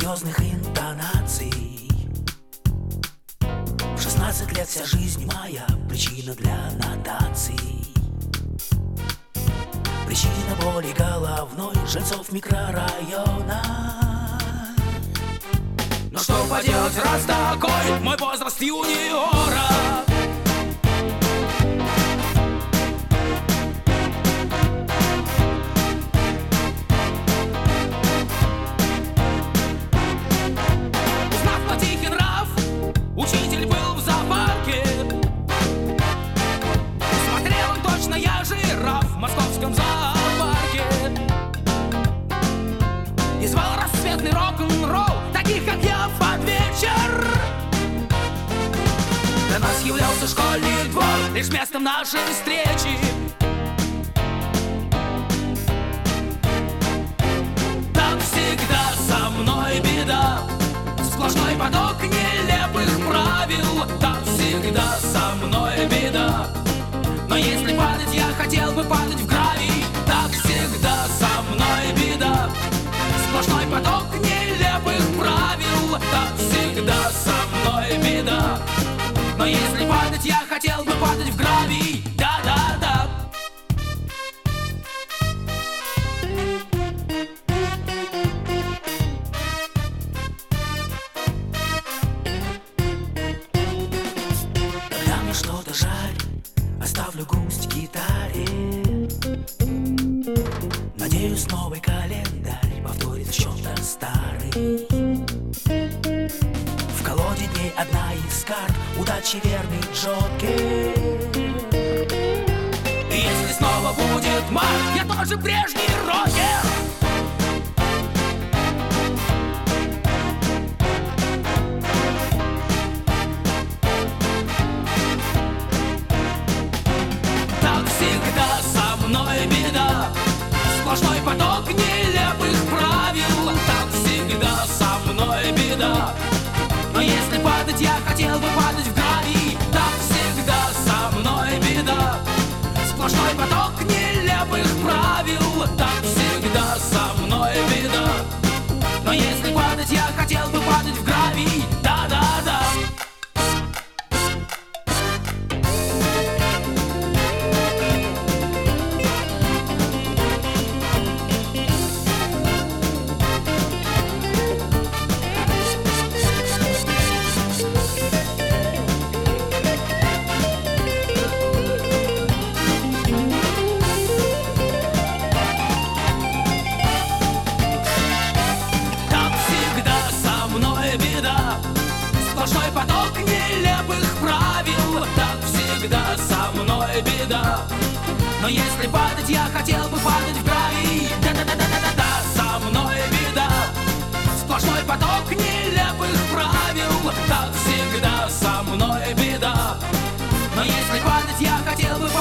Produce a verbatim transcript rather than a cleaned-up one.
серьезных интонаций. В шестнадцать лет вся жизнь моя причина для нотаций. Причина боли головной жильцов микрорайона. Но что поделать, раз такой мой возраст юниора. Узнав по тихий нрав, учитель был в зоопарке. Смотрел он точно, я жираф в московском зоопарке. И звал рассветный рок-н-ролл таких, как я, под вечер. Для нас являлся школьный двор лишь местом нашей встречи. Так всегда со мной беда, сплошной поток нелепых правил. Так всегда со мной беда, но если падать, я хотел бы падать в гравий. Так всегда со мной беда, сплошной поток нелепых правил. Так всегда со мной беда, но если падать, я хотел бы падать в гравий. Да-да-да. Когда мне что-то жаль, оставлю грусть в гитаре. Надеюсь, новый календарь повторит в чем-то старый. В колоде дней одна из карт удачи, верный джокер. И если снова будет март, я тоже прежний рокер. Так всегда со мной беда, сплошной поток нелепых правил. Так всегда со мной беда, но если падать, я хотел бы падать в гравий. Так всегда со мной беда, сплошной поток нелепых правил. Так всегда со мной беда, но если падать, я хотел бы падать в гравий. Да-да-да. Сплошной поток нелепых правил. Так всегда со мной беда, но если падать, я хотел бы падать в гравий. Да-да-да-да-да-да, со мной беда, сплошной поток нелепых правил. Так всегда со мной беда, но если падать, я хотел бы падать.